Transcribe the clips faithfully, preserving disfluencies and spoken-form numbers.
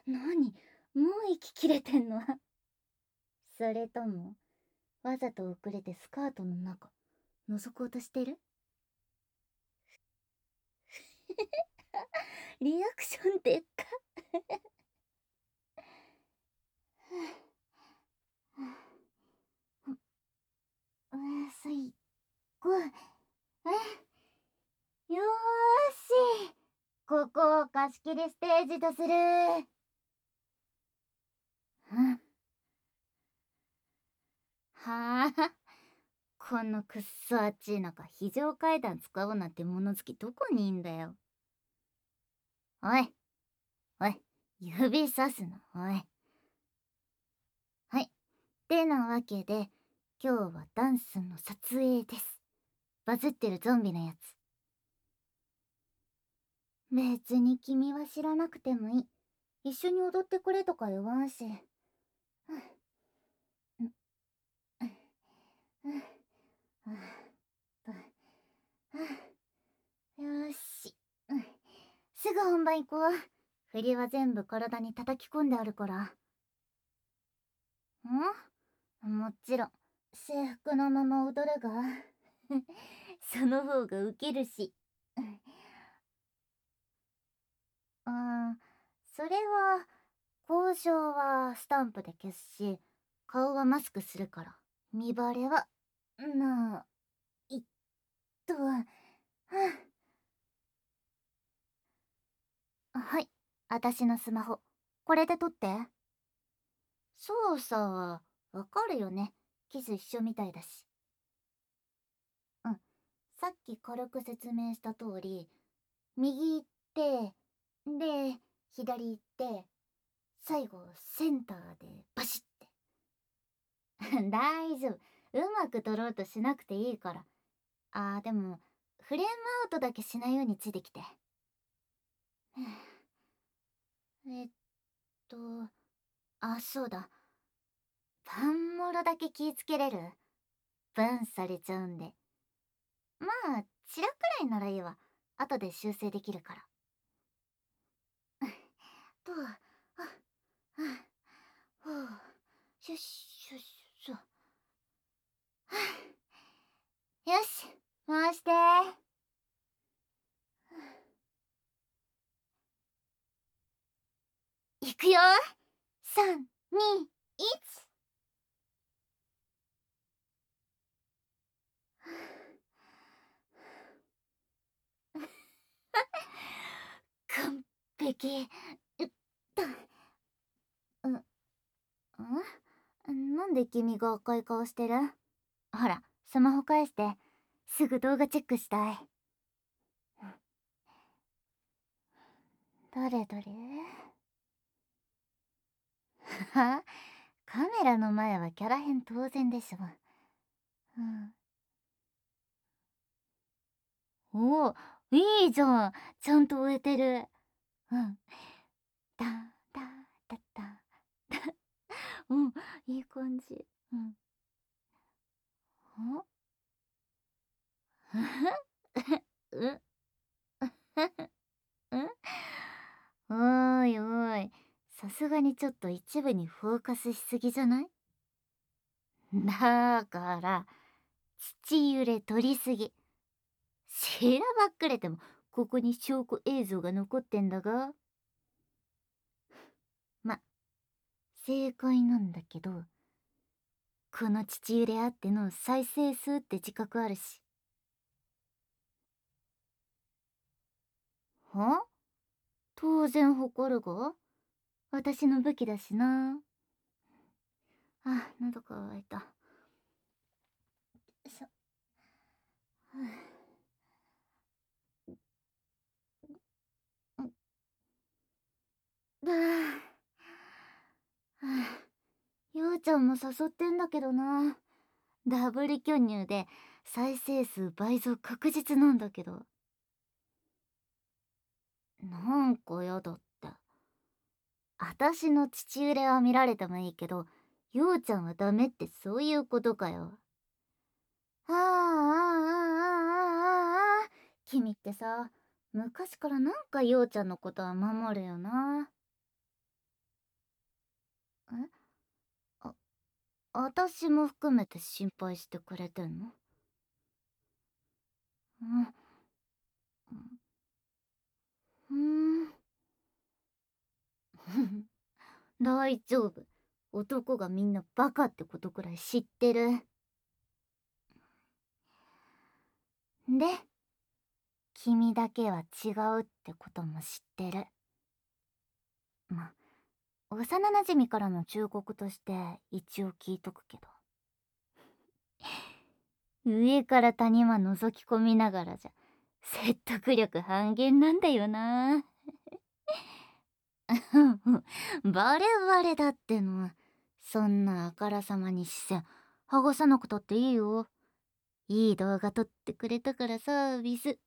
なに、もう息切れてんの？それとも、わざと遅れてスカートの中、覗こうとしてる？リアクションでっか。うーすい、こ、え、よーし。ここを貸し切りステージとする。うん。はあ、このくっそ暑い中、非常階段使おうなんて物好きどこにいんだよ。おい、おい、指さすな、おい。はい。てなわけで、今日はダンスの撮影です。バズってるゾンビのやつ。別に君は知らなくてもいい。一緒に踊ってくれとか言わんし。よし。すぐ本番行こう。振りは全部体に叩き込んであるから。ん？もちろん。制服のまま踊るが。その方がウケるし。うん、それは、交渉はスタンプで消すし、顔はマスクするから、見バレは、な、いっと、はい、私のスマホ。これで撮って。操作は、わかるよね。キス一緒みたいだし。うん。さっき軽く説明した通り、右行って、で、左行って、最後、センターでバシッて。大丈夫。うまく撮ろうとしなくていいから。あー、でも、フレームアウトだけしないようについてきて。えっと、あ、そうだ。パンモロだけ気ぃつけれる？バンされちゃうんで。まあ、チラくらいならいいわ。後で修正できるから。と、あ、あ、ほう、シュッシュッシュ。よし、回して。いくよ。さん、に、いち。完璧。うっと。うん、んなんで君が赤い顔してる？ほら、スマホ返して。すぐ動画チェックしたい。どれどれ？はカメラの前はキャラ変当然でしょ。うん。おお、いいじゃん。ちゃんと終えてる。うん。タタタタタ。うん、いい感じ。うん。ん？う？ん？おーいおーい。さすがにちょっと一部にフォーカスしすぎじゃない？だから、土揺れ取りすぎ。しらばっくれても、ここに証拠映像が残ってんだが。ま、正解なんだけど、この土揺れあっての再生数って自覚あるし。は？当然誇るが、私の武器だしな。あ、喉乾いた。よいしょ。だあ、ようちゃんも誘ってんだけどな。ダブル巨乳で再生数倍増確実なんだけど。なんかやだって。あたしの父揺れは見られてもいいけど、ようちゃんはダメってそういうことかよ。ああ、ああ、ああ、ああ、ああ。君ってさ、昔からなんかようちゃんのことは守るよな。 えあ、私も含めて心配してくれてんの？うん。うーん。大丈夫。男がみんなバカってことくらい知ってる。で、君だけは違うってことも知ってる。ま、幼馴染からの忠告として一応聞いとくけど。上から谷間覗き込みながらじゃ説得力半減なんだよな。バレバレだっての。そんなあからさまに視線剥がさなくたっていいよ。いい動画撮ってくれたからサービス。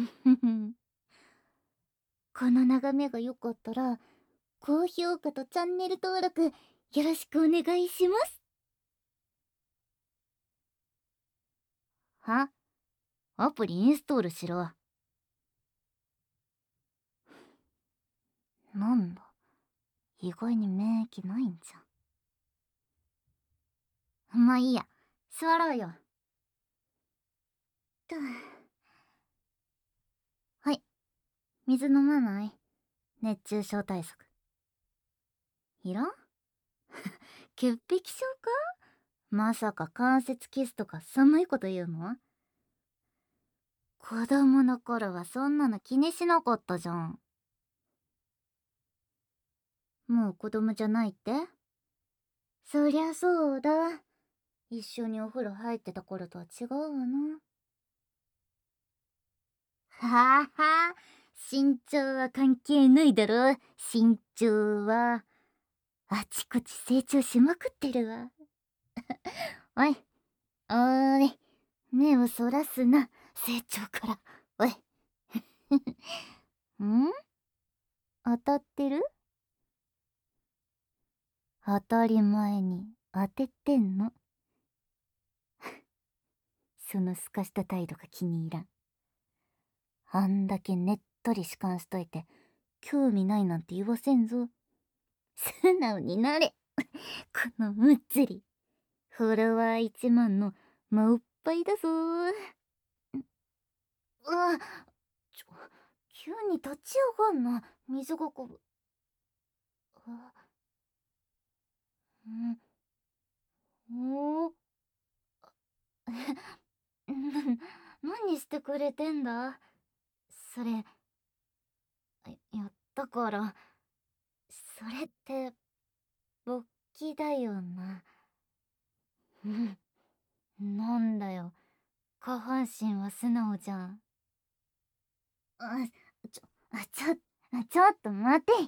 この眺めが良かったら高評価とチャンネル登録よろしくお願いします。は？アプリインストールしろ。なんだ、意外に免疫ないんじゃん。まあいいや、座ろうよ。と。はい、水飲まない？熱中症対策。いらん？潔癖症か？まさか関節キスとか寒いこと言うの？子供の頃はそんなの気にしなかったじゃん。もう子供じゃないって？そりゃそうだ。一緒にお風呂入ってた頃とは違うわな。はあはあ、身長は関係ないだろ。身長はあちこち成長しまくってるわ。おい、おーい、目をそらすな、成長から。おい。ん？当たってる？当たり前に当ててんの。そのすかした態度が気に入らん。あんだけねっとり弛緩しといて興味ないなんて言わせんぞ。素直になれ。このむっつり。フォロワーいちまんの真おっぱいだぞー。うわ、ちょ、急に立ち上がんな。水がこぶ。あ、ん、おー。何してくれてんだそれ。やったから。それって勃起だよな。うん。なんだよ、下半身は素直じゃん。あ、ちょ、あ、ちょ、ちょっと待て。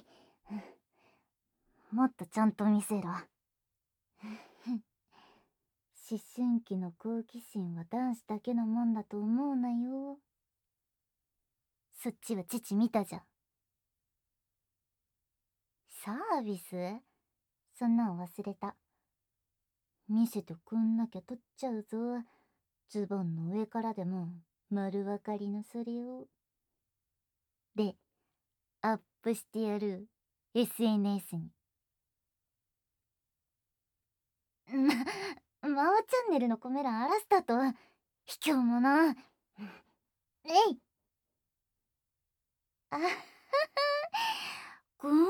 もっとちゃんと見せろ。思春期の好奇心は男子だけのもんだと思うなよ。そっちは父見たじゃん。サービス？そんなん忘れた。見せてくんなきゃ取っちゃうぞ。ズボンの上からでも丸分かりのそれを。で、アップしてやる。エスエヌエス に。ま、魔王チャンネルのコメ欄荒らしたと。卑怯者。えい。あはは。ごめん。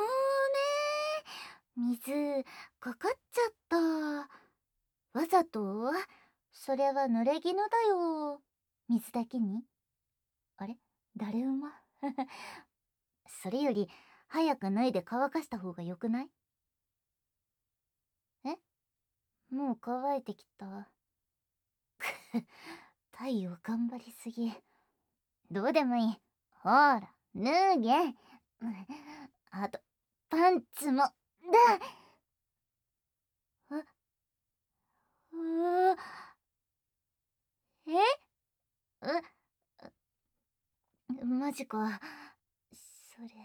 水かかっちゃった。わざと？それは濡れ衣だよ。水だけに。あれ、誰馬？それより早く脱いで乾かした方がよくない？え？もう乾いてきた。太陽頑張りすぎ。どうでもいい。ほら、脱げ。あと、パンツも、だ。あ、うわ。え？う、マジか。それ。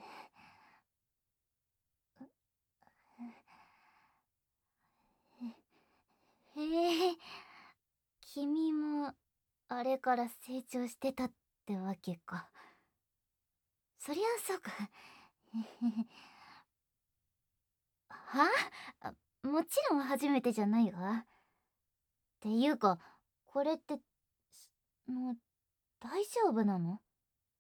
へえ、君も、あれから成長してたってわけか。そりゃそうか。は？ もちろん初めてじゃないわ。っていうか、これって、すもう、大丈夫なの？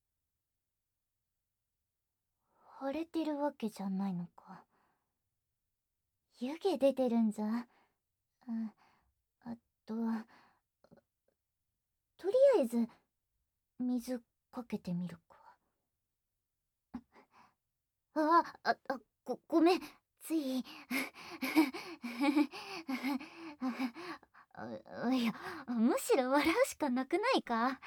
腫れてるわけじゃないのか。湯気出てるんじゃ。うん、あと、とりあえず、水かけてみるか。あ、あ、あ、ご、ごめん。つい。あいや、むしろ笑うしかなくないか。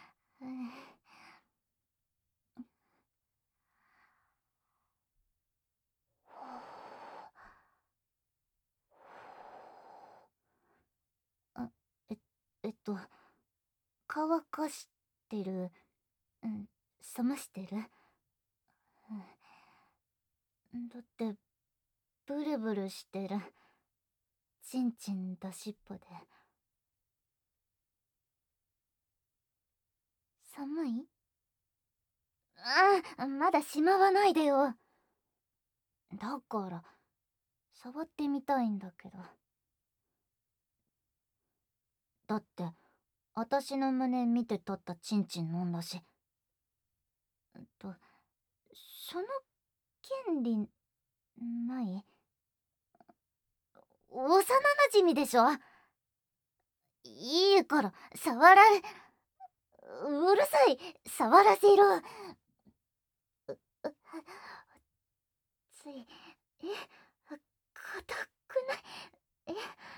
あ、え、えっと、乾かしてる。うん、冷ましてる。うん、だって、ブルブルしてる。ちんちん出しっぱで。寒い？ああ、まだしまわないでよ。だから、触ってみたいんだけど。だって、私の胸見て立ったチンチン飲んだし。えっと、その権利、ない？幼馴染でしょ？いいから、触ら、うるさい、触らせろ。つい、え、硬くない？え、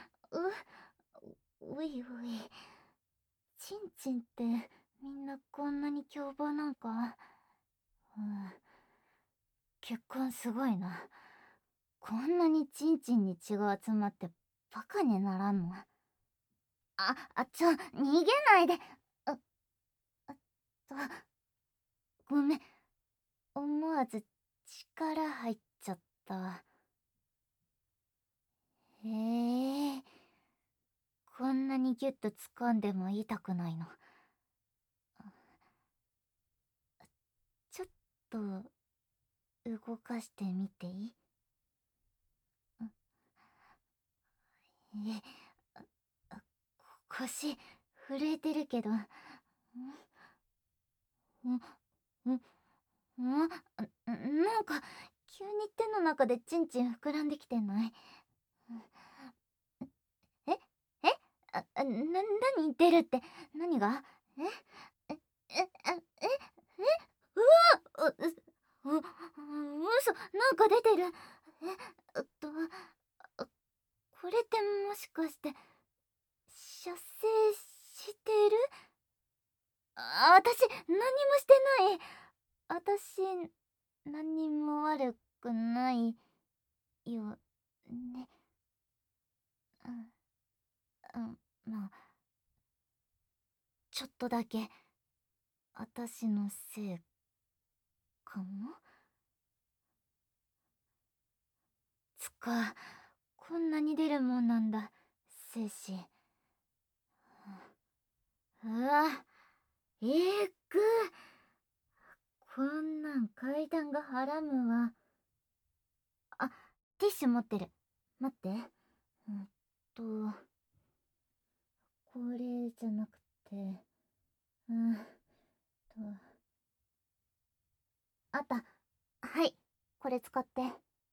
う、ういうい。ちんちんってみんなこんなに凶暴なんか？うん。結婚すごいな。こんなにちんちんに血が集まってバカにならんの？あ、あ、ちょ、逃げないで。あ、あと、ごめん。思わず力入っちゃったわ。へえ、こんなにギュッと掴んでも痛くないの？ちょっと動かしてみていい？え、あ、腰震えてるけど、ん、ん、ん、ん、なんか急に手の中でチンチン膨らんできてない？え、え、あ、あ、な、なに出るって？何が？え、え、え、あ、え、え、うわ、う、う、う、嘘、なんか出てる。え、えっと、あ、これってもしかして射精してる？あ、私何もしてない。私何も悪くないよね。うん、うん、まあちょっとだけ私のせいかも。つか、こんなに出るもんなんだ、精子。うわ、えーぐ。こんなん階段がはらむわ。あ、ティッシュ持ってる。待って。うんと、これじゃなくて、うんと、あった。はい、これ使って。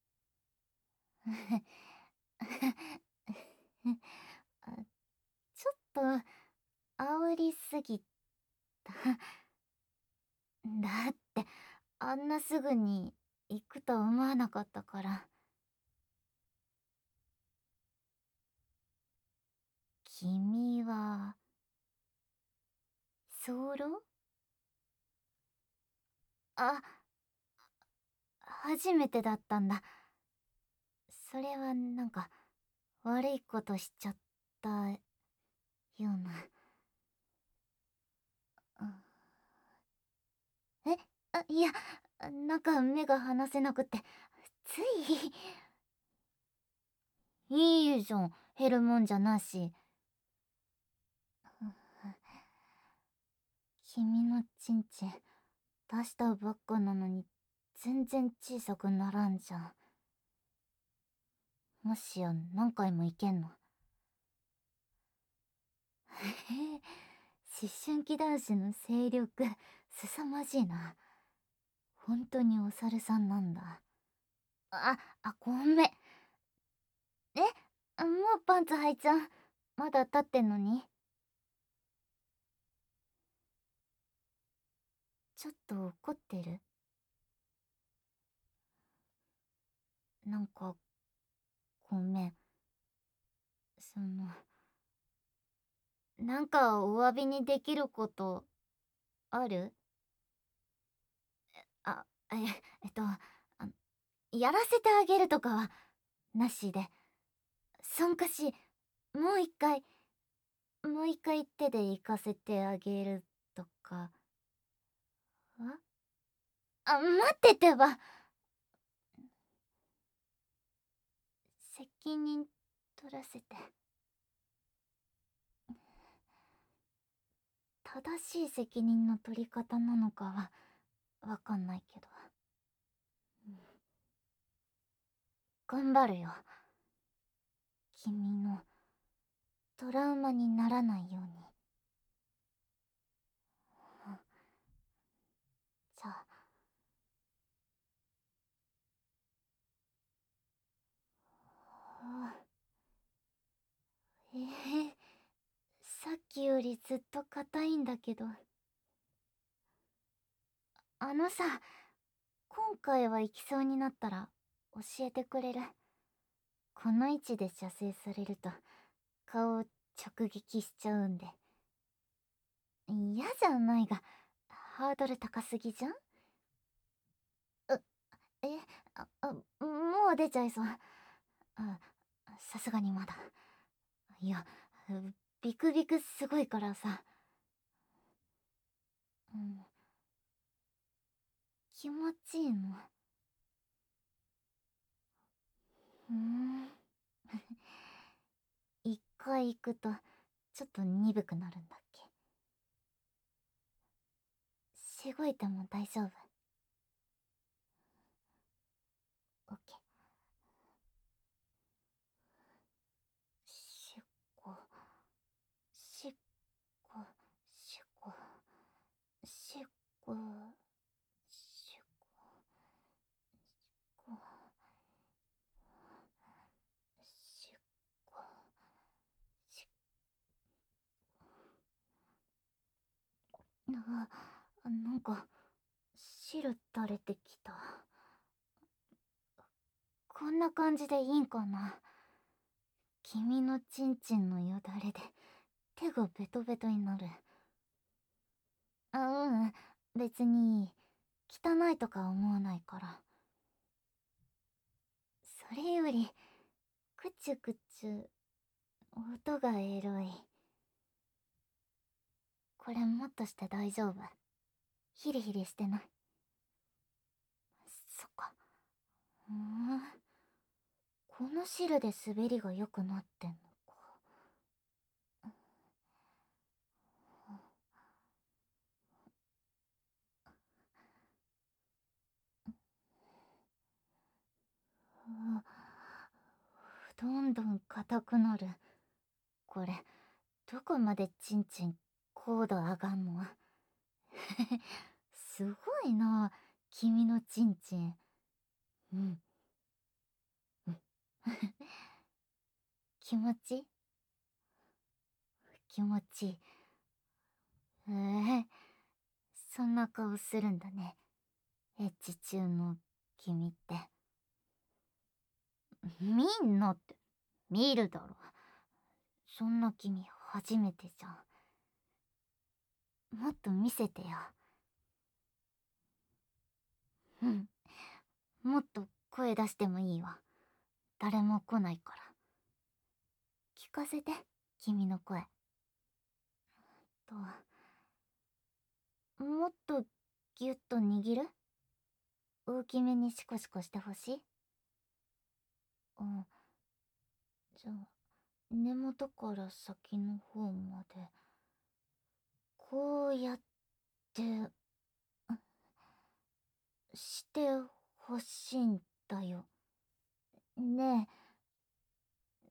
あ、ちょっと煽りすぎた。だってあんなすぐに行くと思わなかったから。君はソロ？あ、初めてだったんだ。それはなんか悪いことしちゃったような。え、あ、いや、なんか目が離せなくて、つい。いいじゃん、減るもんじゃなし。君のチンチン出したばっかなのに全然小さくならんじゃん。 もしや何回もいけんの？へへ、思春期男子の精力凄まじいな。本当にお猿さんなんだ。あ、あ、ごめん。え、もうパンツ履いちゃう？まだ立ってんのに？ちょっと怒ってる？なんか、ごめん。その、なんかお詫びにできることある？あ、え、えっと、あ、やらせてあげるとかはなしで、そんかし、もう一回、もう一回手で行かせてあげるとか。あ、あ、待ってってば。責任取らせて。正しい責任の取り方なのかはわかんないけど、頑張るよ。君のトラウマにならないように。じゃあ、えー、さっきよりずっと硬いんだけど。あのさ、今回は行きそうになったら教えてくれる？この位置で射精されると顔を直撃しちゃうんで。嫌じゃないが、ハードル高すぎじゃん？う、え、あ、あ、もう出ちゃいそう。あ、さすがにまだ。いや、ビクビクすごいからさ。うん、気持ちいいの。うーん。一回行くと、ちょっと鈍くなるんだっけ？しごいても大丈夫？オッケー。しっこ、しっこ、しっこ、しっこ、しっこ、しっこ、しっあ、なんか、汁垂れてきた。こんな感じでいいんかな？君のちんちんのよだれで手がベトベトになる。あ、うん、別にいい。汚いとか思わないから。それより、くちゅくちゅ、音がエロい。これもっとして大丈夫？ヒリヒリしてない？そっか。ふーん。この汁で滑りが良くなってんのか。あ、どんどん硬くなる。これ、どこまでチンチン高度上がんの？すごいな、君のチンチン。うん。うん。気持ちいい？気持ちいい。ええ、そんな顔するんだね。エッチ中の君って。見んのって、見るだろ。そんな君初めてじゃん。もっと見せてよ。うん。もっと声出してもいいわ。誰も来ないから。聞かせて、君の声。と、もっとギュッと握る？大きめにシコシコしてほしい？うん。じゃあ、根元から先の方まで、こうやって、してほしいんだよ。ね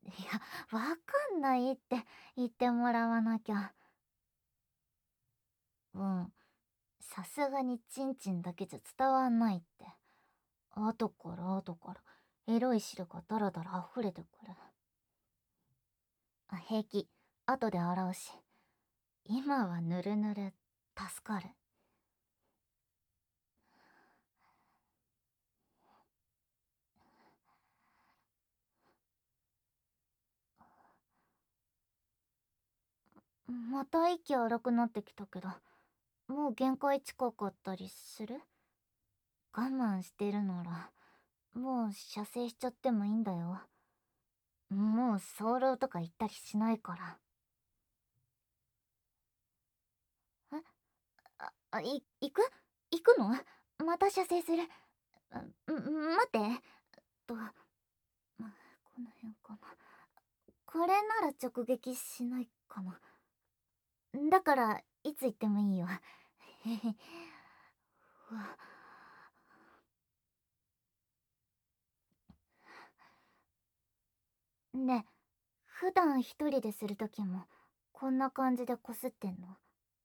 いや、わかんないって言ってもらわなきゃ。うん。さすがにチンチンだけじゃ伝わんないって。後から後からエロい汁がダラダラ溢れてくる。あ、平気。後で洗うし。今はぬるぬる。助かる。また息荒くなってきたけど、もう限界近かったりする？我慢してるなら、もう射精しちゃってもいいんだよ。もう早漏とか言ったりしないから。えあ、あい、行く行くの？また射精する。あん、待って。と、ま、この辺かな。これなら直撃しないかな。だから、いつ行ってもいいよ。へへ。うわ。ねえ、普段一人でするときも、こんな感じでこすってんの？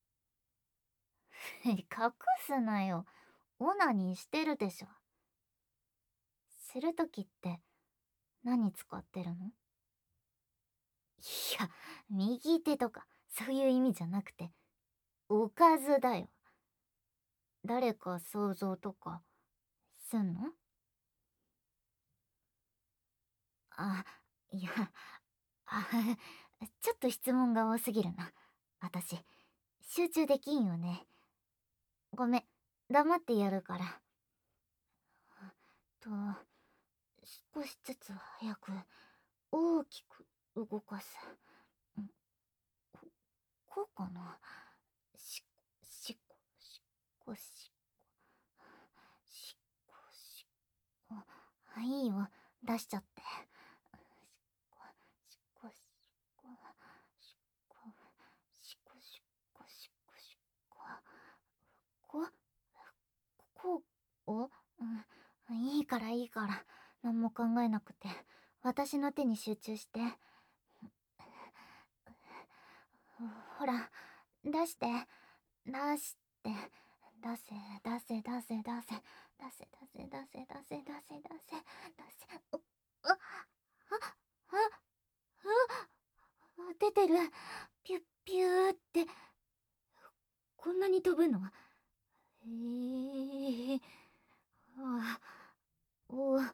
隠すなよ。オナニーしてるでしょ。するときって、何使ってるの？いや、右手とか、そういう意味じゃなくて、おかずだよ。誰か想像とか、すんの？あ、いや、あ、ちょっと質問が多すぎるな。私、集中できんよね。ごめん、黙ってやるから。と、少しずつ早く、大きく動かす。んこ、こうかな。し、しっこ、しっこ、しっこ、しっこ、しっこ。あ、いいよ、出しちゃって。しっこ、しっこ、しっこ、しっこ、しっこ、しっこ、しっこ、こ、こう、お、うん、いいからいいから、何も考えなくて、私の手に集中して。ほら、出して、出して、出せ、出せ、出せ、出せ、出せ、出せ、出せ、出せ、出せ、出せ、出せ、う、あ、あ、あ、あ、出てる。ピュッピューって、こんなに飛ぶの？へえ、あ、お、あ、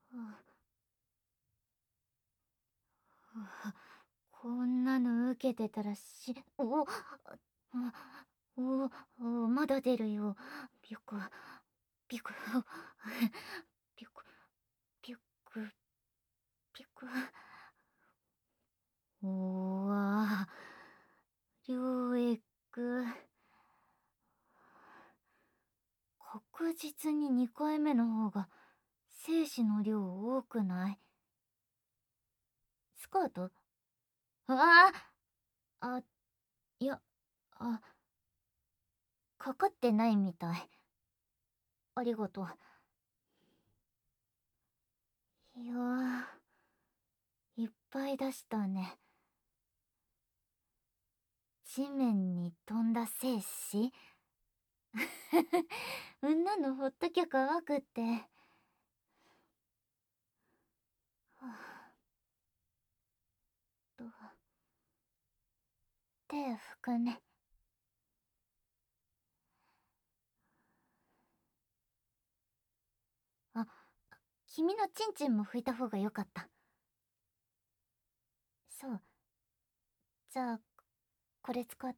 あ、こんなの受けてたらし、お、あ、お、お、まだ出るよ。ピュク、ピュク、ピュク、ピュク、ピュク。おわ、療育。確実ににかいめの方が精子の量多くない？スカート？ああ、あ、いや、あ、かかってないみたい。ありがとう。いやー、いっぱい出したね。地面に飛んだ精子。んなのほっときゃ乾くって。はあ、と、手拭くね。あ、君のチンチンも拭いた方がよかった。そう。じゃあ、これ使って。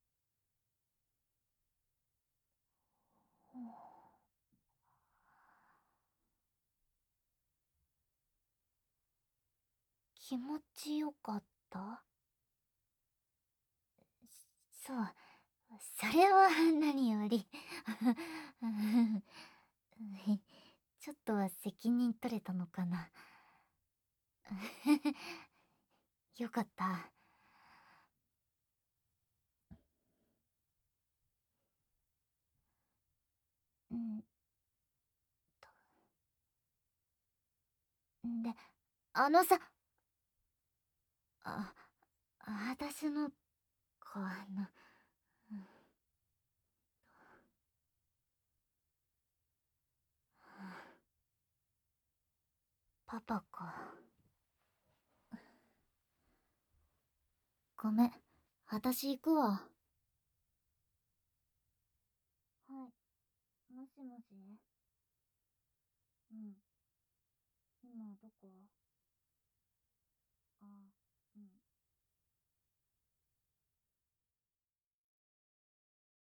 気持ちよかった？そう。それは何より。ちょっとは責任取れたのかな。よかった。んで、あのさ、 あ、私の、かな、うん、パパか。ごめん、私行くわ。はい、もしもし。うん、今どこ？あ、うん。